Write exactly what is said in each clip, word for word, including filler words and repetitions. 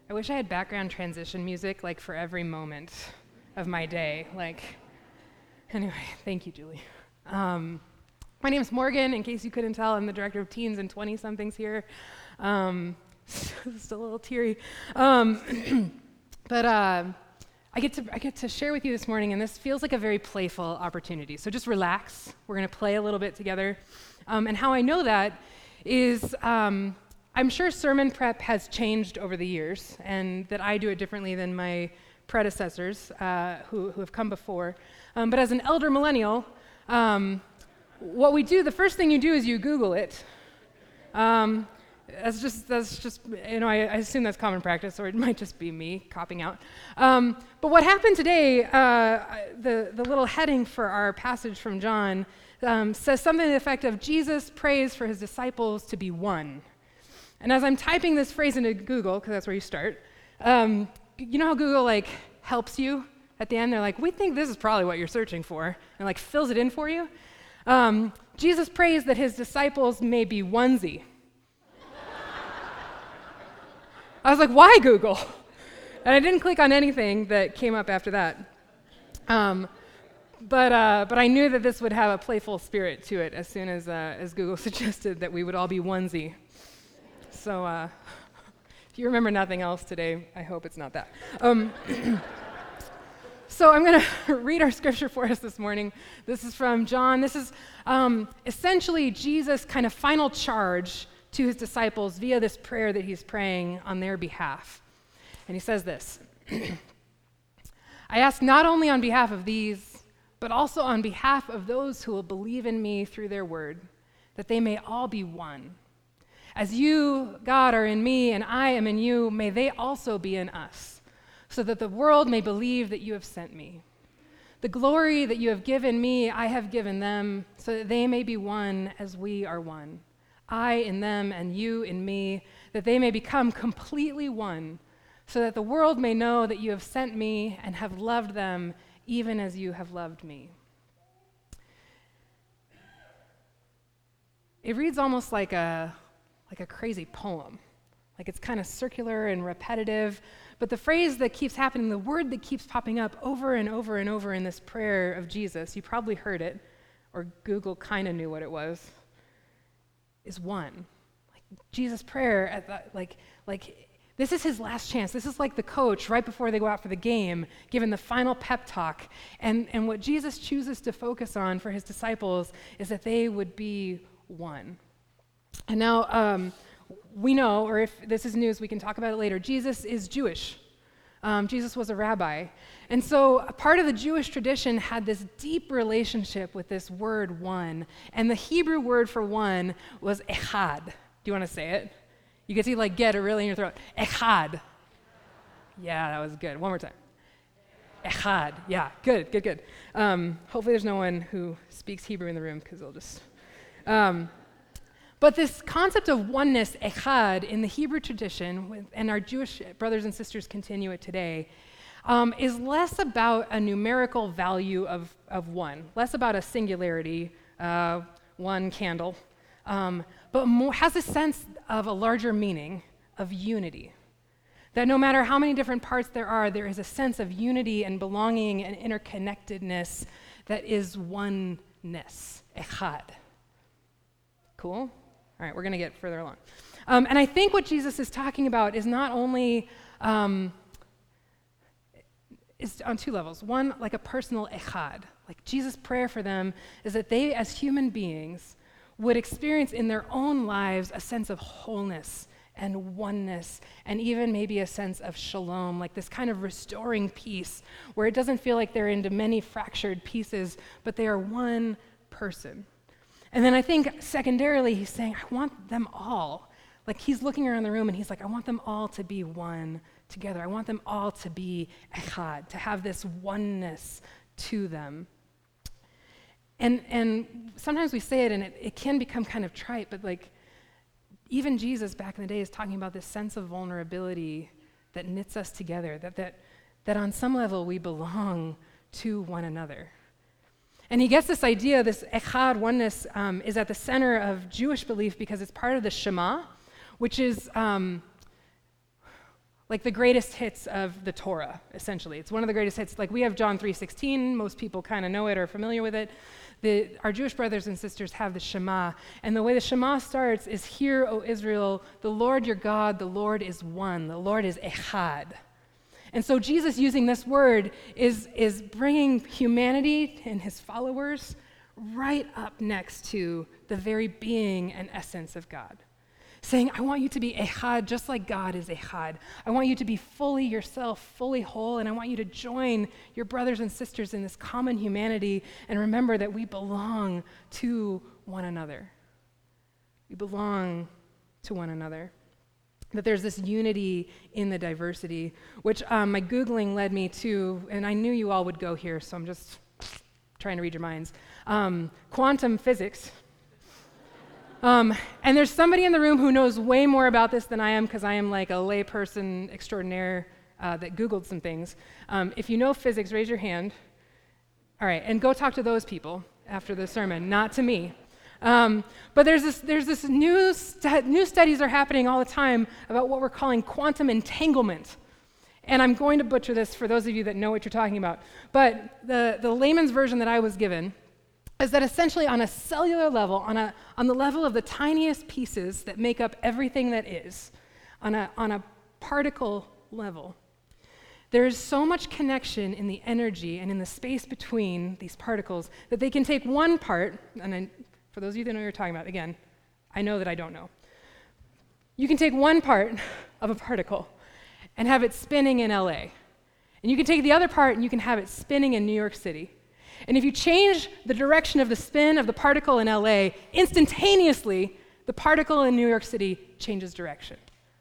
I wish I had background transition music like for every moment of my day. Like, anyway, thank you, Julie. Um, my name is Morgan. In case you couldn't tell, I'm the director of teens and twenty-somethings here. Um, still a little teary. Um, but uh, I get to I get to share with you this morning, and this feels like a very playful opportunity. So just relax. We're going to play a little bit together. Um, and how I know that is um, I'm sure sermon prep has changed over the years, and that I do it differently than my predecessors uh, who, who have come before. Um, but as an elder millennial, um, what we do, the first thing you do is you Google it. Um, that's just, that's just, you know, I, I assume that's common practice, or it might just be me copping out. Um, but what happened today, uh, the, the little heading for our passage from John um, says something to the effect of Jesus prays for his disciples to be one. And as I'm typing this phrase into Google, because that's where you start, um, you know how Google like helps you at the end? They're like, we think this is probably what you're searching for, and like fills it in for you. Um, Jesus prays that his disciples may be onesie. I was like, why Google? And I didn't click on anything that came up after that. Um, but uh, but I knew that this would have a playful spirit to it as soon as uh, as Google suggested that we would all be onesie. So uh, if you remember nothing else today, I hope it's not that. Um, so I'm going to read our scripture for us this morning. This is from John. This is um, essentially Jesus' kind of final charge to his disciples via this prayer that he's praying on their behalf. And he says this, I ask not only on behalf of these, but also on behalf of those who will believe in me through their word, that they may all be one. As you, God, are in me and I am in you, may they also be in us, so that the world may believe that you have sent me. The glory that you have given me, I have given them, so that they may be one as we are one. I in them and you in me, that they may become completely one, so that the world may know that you have sent me and have loved them even as you have loved me. It reads almost like a like a crazy poem. Like it's kind of circular and repetitive, but the phrase that keeps happening, the word that keeps popping up over and over and over in this prayer of Jesus, you probably heard it, or Google kind of knew what it was, is one. Like Jesus' prayer, at the, like, like this is his last chance. This is like the coach right before they go out for the game, giving the final pep talk. And, and what Jesus chooses to focus on for his disciples is that they would be one. And now um, we know, or if this is news, we can talk about it later, Jesus is Jewish. Um, Jesus was a rabbi. And so a part of the Jewish tradition had this deep relationship with this word one. And the Hebrew word for one was echad. Do you want to say it? You can see like get it really in your throat. Echad. Yeah, that was good. One more time. Echad. Yeah, good, good, good. Um, hopefully there's no one who speaks Hebrew in the room because they'll just... Um, But this concept of oneness, echad, in the Hebrew tradition, with, and our Jewish brothers and sisters continue it today, um, is less about a numerical value of, of one, less about a singularity, uh, one candle, um, but more, has a sense of a larger meaning of unity. That no matter how many different parts there are, there is a sense of unity and belonging and interconnectedness that is oneness, echad. Cool? All right, we're going to get further along. Um, and I think what Jesus is talking about is not only, um, is on two levels. One, like a personal echad. Like Jesus' prayer for them is that they, as human beings, would experience in their own lives a sense of wholeness and oneness, and even maybe a sense of shalom, like this kind of restoring peace, where it doesn't feel like they're into many fractured pieces, but they are one person. And then I think secondarily, he's saying, I want them all. Like he's looking around the room and he's like, I want them all to be one together. I want them all to be echad, to have this oneness to them. And and sometimes we say it and it, it can become kind of trite, but like even Jesus back in the day is talking about this sense of vulnerability that knits us together, that that that on some level we belong to one another. And he gets this idea, this echad, oneness, um, is at the center of Jewish belief because it's part of the Shema, which is um, like the greatest hits of the Torah, essentially. It's one of the greatest hits. Like we have John three sixteen, most people kind of know it or are familiar with it. The, our Jewish brothers and sisters have the Shema, and the way the Shema starts is, "Hear, O Israel, the Lord your God, the Lord is one, the Lord is echad." And so Jesus using this word is, is bringing humanity and his followers right up next to the very being and essence of God. Saying, I want you to be echad just like God is echad. I want you to be fully yourself, fully whole, and I want you to join your brothers and sisters in this common humanity and remember that we belong to one another. We belong to one another. That there's this unity in the diversity, which um, my Googling led me to, and I knew you all would go here, so I'm just trying to read your minds. Um, quantum physics. Um, and there's somebody in the room who knows way more about this than I am, because I am like a layperson extraordinaire uh, that Googled some things. Um, if you know physics, raise your hand. All right, and go talk to those people after the sermon, not to me. Um, but there's this, there's this new, stu- new studies are happening all the time about what we're calling quantum entanglement. And I'm going to butcher this for those of you that know what you're talking about. But the, the layman's version that I was given is that essentially on a cellular level, on, a, on the level of the tiniest pieces that make up everything that is, on a, on a particle level, there is so much connection in the energy and in the space between these particles that they can take one part, and I, for those of you that know what you're talking about, again, I know that I don't know. You can take one part of a particle and have it spinning in L A. And you can take the other part and you can have it spinning in New York City. And if you change the direction of the spin of the particle in L A, instantaneously, the particle in New York City changes direction.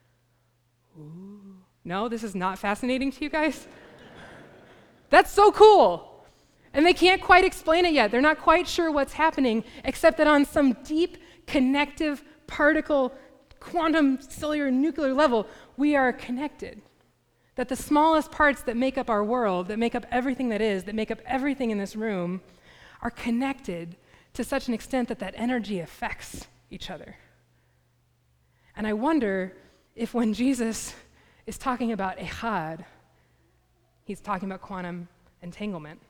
Ooh. No, this is not fascinating to you guys? That's so cool. And they can't quite explain it yet. They're not quite sure what's happening, except that on some deep, connective particle, quantum, cellular, nuclear level, we are connected. That the smallest parts that make up our world, that make up everything that is, that make up everything in this room, are connected to such an extent that that energy affects each other. And I wonder if when Jesus is talking about echad, he's talking about quantum entanglement.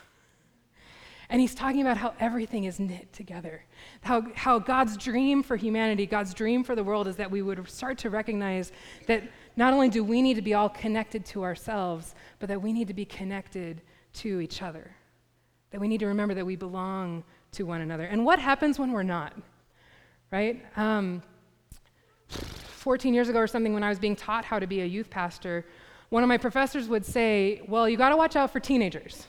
And he's talking about how everything is knit together. How, how God's dream for humanity, God's dream for the world is that we would start to recognize that not only do we need to be all connected to ourselves, but that we need to be connected to each other. That we need to remember that we belong to one another. And what happens when we're not? Right? Um, fourteen years ago or something, when I was being taught how to be a youth pastor, one of my professors would say, well, you got to watch out for teenagers.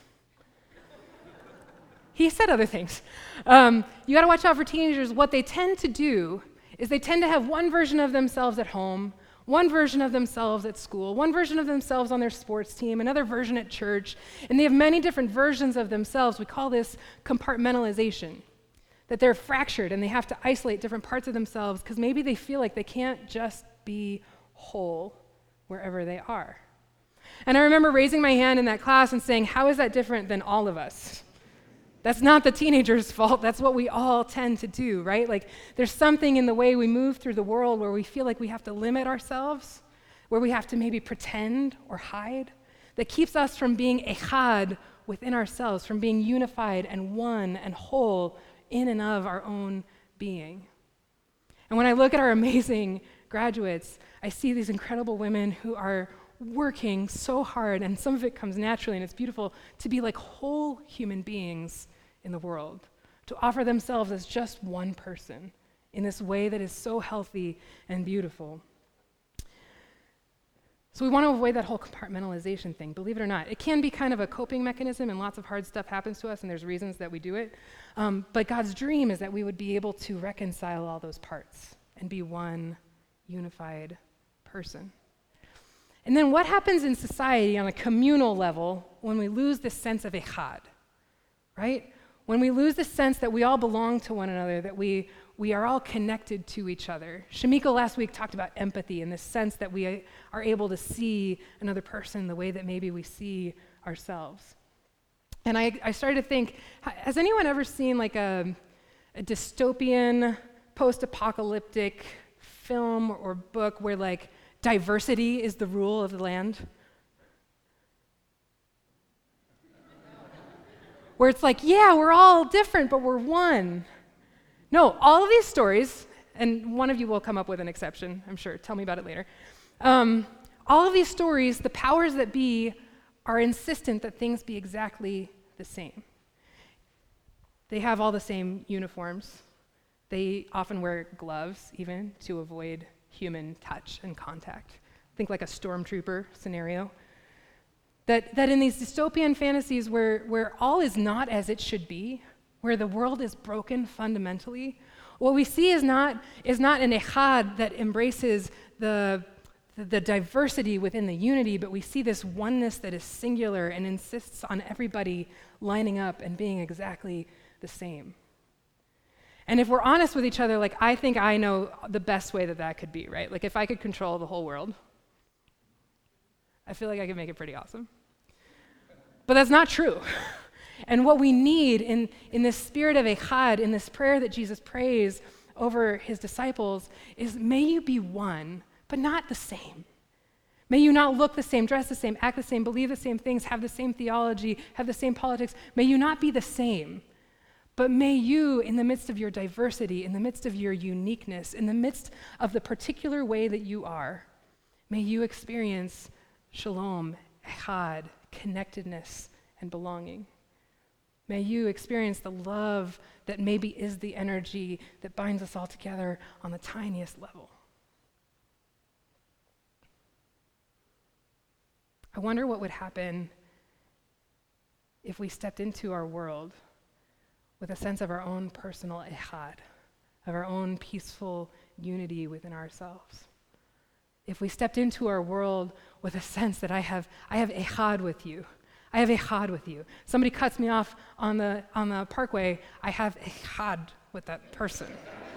He said other things. Um, you got to watch out for teenagers. What they tend to do is they tend to have one version of themselves at home, one version of themselves at school, one version of themselves on their sports team, another version at church, and they have many different versions of themselves. We call this compartmentalization, that they're fractured and they have to isolate different parts of themselves because maybe they feel like they can't just be whole wherever they are. And I remember raising my hand in that class and saying, how is that different than all of us? That's not the teenager's fault. That's what we all tend to do, right? Like there's something in the way we move through the world where we feel like we have to limit ourselves, where we have to maybe pretend or hide, that keeps us from being echad within ourselves, from being unified and one and whole in and of our own being. And when I look at our amazing graduates, I see these incredible women who are working so hard, and some of it comes naturally, and it's beautiful, to be like whole human beings in the world, to offer themselves as just one person in this way that is so healthy and beautiful. So we want to avoid that whole compartmentalization thing. Believe it or not, it can be kind of a coping mechanism, and lots of hard stuff happens to us, and there's reasons that we do it. Um, but God's dream is that we would be able to reconcile all those parts and be one unified person. And then what happens in society on a communal level when we lose this sense of echad, right? When we lose the sense that we all belong to one another, that we, we are all connected to each other. Shamika last week talked about empathy and this sense that we are able to see another person the way that maybe we see ourselves. And I, I started to think, has anyone ever seen like a, a dystopian, post-apocalyptic film or book where like diversity is the rule of the land. Where it's like, yeah, we're all different, but we're one. No, all of these stories, and one of you will come up with an exception, I'm sure. Tell me about it later. Um, all of these stories, the powers that be are insistent that things be exactly the same. They have all the same uniforms. They often wear gloves, even, to avoid human touch and contact. Think like a stormtrooper scenario. That, that in these dystopian fantasies where, where all is not as it should be, where the world is broken fundamentally, what we see is not, is not an echad that embraces the, the, the diversity within the unity, but we see this oneness that is singular and insists on everybody lining up and being exactly the same. And if we're honest with each other, like, I think I know the best way that that could be, right? Like, if I could control the whole world, I feel like I could make it pretty awesome. But that's not true. And what we need in, in this spirit of echad, in this prayer that Jesus prays over his disciples, is may you be one, but not the same. May you not look the same, dress the same, act the same, believe the same things, have the same theology, have the same politics. May you not be the same. But may you, in the midst of your diversity, in the midst of your uniqueness, in the midst of the particular way that you are, may you experience shalom, echad, connectedness, and belonging. May you experience the love that maybe is the energy that binds us all together on the tiniest level. I wonder what would happen if we stepped into our world with a sense of our own personal echad, of our own peaceful unity within ourselves. If we stepped into our world with a sense that I have, I have echad with you, I have echad with you. Somebody cuts me off on the on the parkway, I have echad with that person.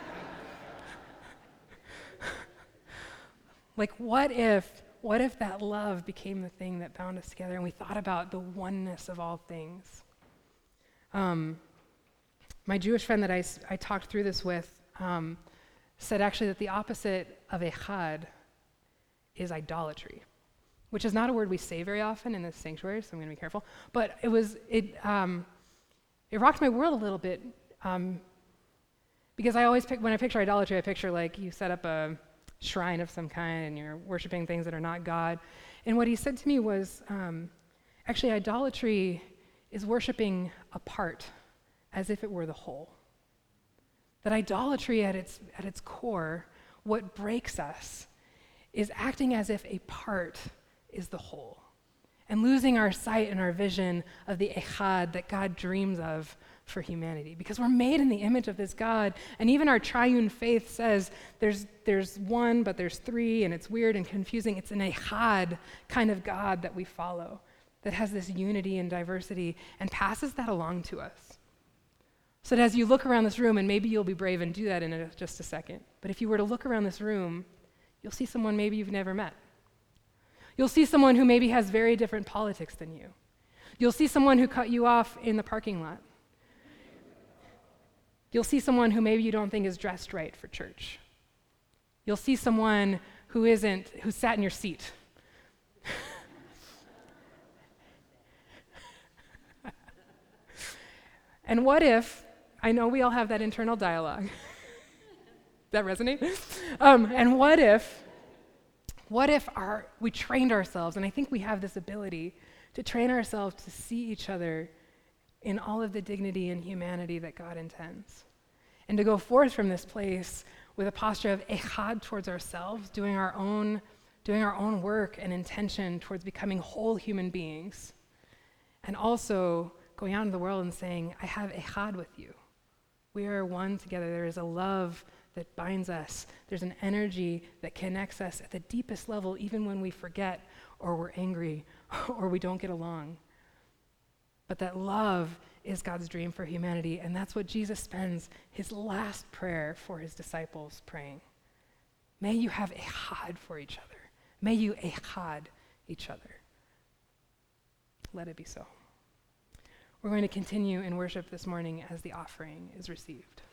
Like, what if, what if that love became the thing that bound us together and we thought about the oneness of all things? Um, My Jewish friend that I, I talked through this with um, said actually that the opposite of echad is idolatry, which is not a word we say very often in this sanctuary, so I'm going to be careful. But it was it um, it rocked my world a little bit um, because I always pick when I picture idolatry, I picture like you set up a shrine of some kind and you're worshiping things that are not God. And what he said to me was, um, actually, idolatry is worshiping a part as if it were the whole. That idolatry at its at its core, what breaks us, is acting as if a part is the whole, and losing our sight and our vision of the echad that God dreams of for humanity. Because we're made in the image of this God, and even our triune faith says there's there's one, but there's three, and it's weird and confusing. It's an echad kind of God that we follow, that has this unity and diversity, and passes that along to us. So that as you look around this room, and maybe you'll be brave and do that in a, just a second, but if you were to look around this room, you'll see someone maybe you've never met. You'll see someone who maybe has very different politics than you. You'll see someone who cut you off in the parking lot. You'll see someone who maybe you don't think is dressed right for church. You'll see someone who isn't, who sat in your seat. And what if, I know we all have that internal dialogue. That resonate? Um, and what if, what if our we trained ourselves, and I think we have this ability to train ourselves to see each other in all of the dignity and humanity that God intends, and to go forth from this place with a posture of echad towards ourselves, doing our own, doing our own work and intention towards becoming whole human beings, and also going out into the world and saying, I have echad with you. We are one together. There is a love that binds us. There's an energy that connects us at the deepest level, even when we forget or we're angry or we don't get along. But that love is God's dream for humanity, and that's what Jesus spends his last prayer for his disciples praying. May you have echad for each other. May you echad each other. Let it be so. We're going to continue in worship this morning as the offering is received.